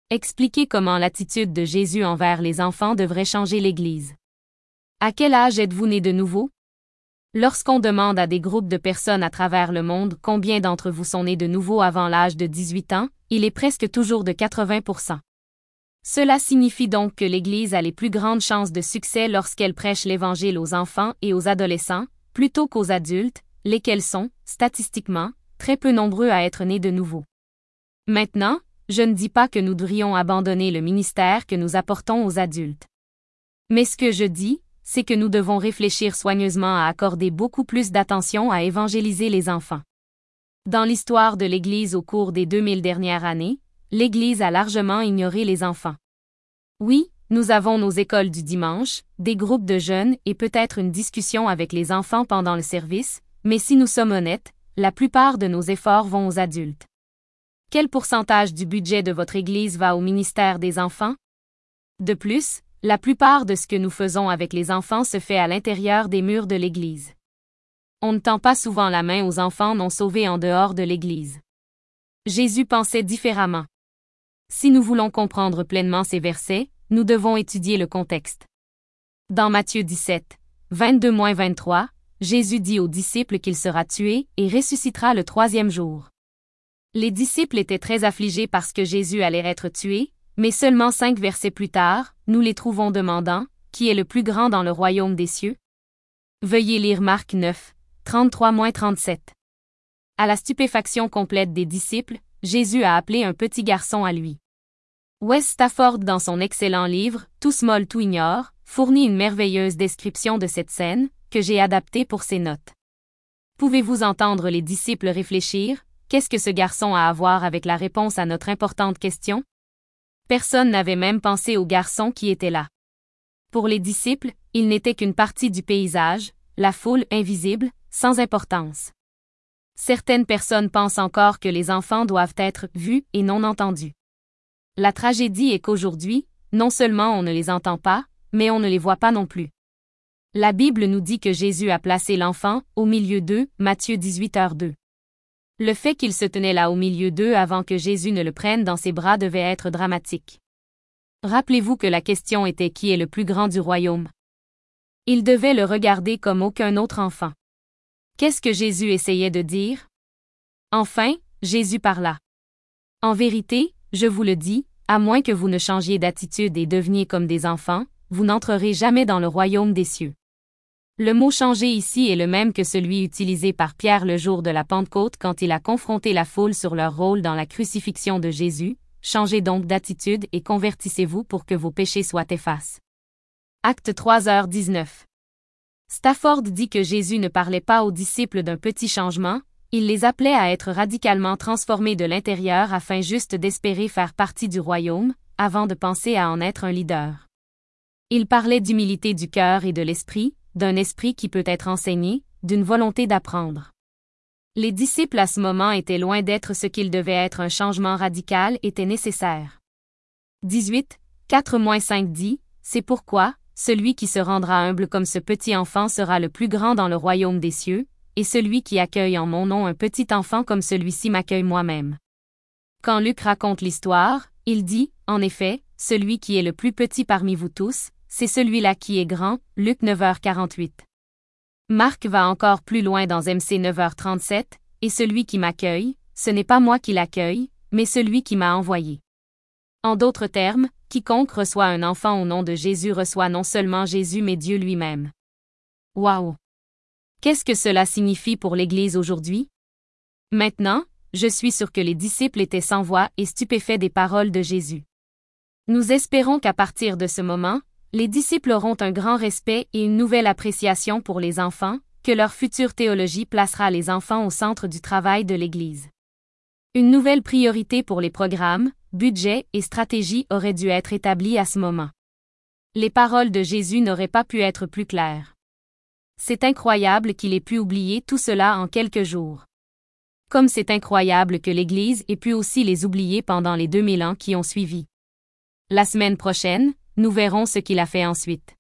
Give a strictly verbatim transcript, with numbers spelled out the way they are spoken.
Expliquez comment l'attitude de Jésus envers les enfants devrait changer l'Église. À quel âge êtes-vous né de nouveau? Lorsqu'on demande à des groupes de personnes à travers le monde combien d'entre vous sont nés de nouveau avant l'âge de dix-huit ans, il est presque toujours de quatre-vingts pour cent. Cela signifie donc que l'Église a les plus grandes chances de succès lorsqu'elle prêche l'Évangile aux enfants et aux adolescents, plutôt qu'aux adultes, lesquels sont, statistiquement, très peu nombreux à être nés de nouveau. Maintenant, je ne dis pas que nous devrions abandonner le ministère que nous apportons aux adultes. Mais ce que je dis, c'est que nous devons réfléchir soigneusement à accorder beaucoup plus d'attention à évangéliser les enfants. Dans l'histoire de l'Église au cours des deux mille dernières années, l'Église a largement ignoré les enfants. Oui, nous avons nos écoles du dimanche, des groupes de jeunes et peut-être une discussion avec les enfants pendant le service, mais si nous sommes honnêtes, la plupart de nos efforts vont aux adultes. Quel pourcentage du budget de votre Église va au ministère des enfants? De plus, la plupart de ce que nous faisons avec les enfants se fait à l'intérieur des murs de l'Église. On ne tend pas souvent la main aux enfants non sauvés en dehors de l'Église. Jésus pensait différemment. Si nous voulons comprendre pleinement ces versets, nous devons étudier le contexte. Dans Matthieu dix-sept, vingt-deux à vingt-trois, Jésus dit aux disciples qu'il sera tué et ressuscitera le troisième jour. Les disciples étaient très affligés parce que Jésus allait être tué, mais seulement cinq versets plus tard, nous les trouvons demandant « Qui est le plus grand dans le royaume des cieux ?» Veuillez lire Marc neuf, trente-trois à trente-sept. À la stupéfaction complète des disciples, Jésus a appelé un petit garçon à lui. Wes Stafford, dans son excellent livre « Tout small, tout ignore », fournit une merveilleuse description de cette scène, que j'ai adaptée pour ses notes. Pouvez-vous entendre les disciples réfléchir? Qu'est-ce que ce garçon a à voir avec la réponse à notre importante question? Personne n'avait même pensé au garçon qui était là. Pour les disciples, il n'était qu'une partie du paysage, la foule invisible, sans importance. Certaines personnes pensent encore que les enfants doivent être vus et non entendus. La tragédie est qu'aujourd'hui, non seulement on ne les entend pas, mais on ne les voit pas non plus. La Bible nous dit que Jésus a placé l'enfant au milieu d'eux, Matthieu dix-huit heures deux. Le fait qu'il se tenait là au milieu d'eux avant que Jésus ne le prenne dans ses bras devait être dramatique. Rappelez-vous que la question était qui est le plus grand du royaume. Il devait le regarder comme aucun autre enfant. Qu'est-ce que Jésus essayait de dire? Enfin, Jésus parla. En vérité, je vous le dis, à moins que vous ne changiez d'attitude et deveniez comme des enfants, vous n'entrerez jamais dans le royaume des cieux. Le mot « changer » ici est le même que celui utilisé par Pierre le jour de la Pentecôte quand il a confronté la foule sur leur rôle dans la crucifixion de Jésus. Changez donc d'attitude et convertissez-vous pour que vos péchés soient effacés. Acte trois heures dix-neuf. Stafford dit que Jésus ne parlait pas aux disciples d'un petit changement, il les appelait à être radicalement transformés de l'intérieur afin juste d'espérer faire partie du royaume, avant de penser à en être un leader. Il parlait d'humilité du cœur et de l'esprit, d'un esprit qui peut être enseigné, d'une volonté d'apprendre. Les disciples à ce moment étaient loin d'être ce qu'ils devaient être, un changement radical était nécessaire. dix-huit, quatre à cinq dit, c'est pourquoi, celui qui se rendra humble comme ce petit enfant sera le plus grand dans le royaume des cieux, et celui qui accueille en mon nom un petit enfant comme celui-ci m'accueille moi-même. Quand Luc raconte l'histoire, il dit, en effet, celui qui est le plus petit parmi vous tous, c'est celui-là qui est grand, Luc neuf heures quarante-huit. Marc va encore plus loin dans M C neuf heures trente-sept, et celui qui m'accueille, ce n'est pas moi qui l'accueille, mais celui qui m'a envoyé. En d'autres termes, quiconque reçoit un enfant au nom de Jésus reçoit non seulement Jésus mais Dieu lui-même. Waouh! Qu'est-ce que cela signifie pour l'Église aujourd'hui? Maintenant, je suis sûr que les disciples étaient sans voix et stupéfaits des paroles de Jésus. Nous espérons qu'à partir de ce moment, les disciples auront un grand respect et une nouvelle appréciation pour les enfants, que leur future théologie placera les enfants au centre du travail de l'Église. Une nouvelle priorité pour les programmes, budgets et stratégies aurait dû être établie à ce moment. Les paroles de Jésus n'auraient pas pu être plus claires. C'est incroyable qu'il ait pu oublier tout cela en quelques jours. Comme c'est incroyable que l'Église ait pu aussi les oublier pendant les deux mille ans qui ont suivi. La semaine prochaine, nous verrons ce qu'il a fait ensuite.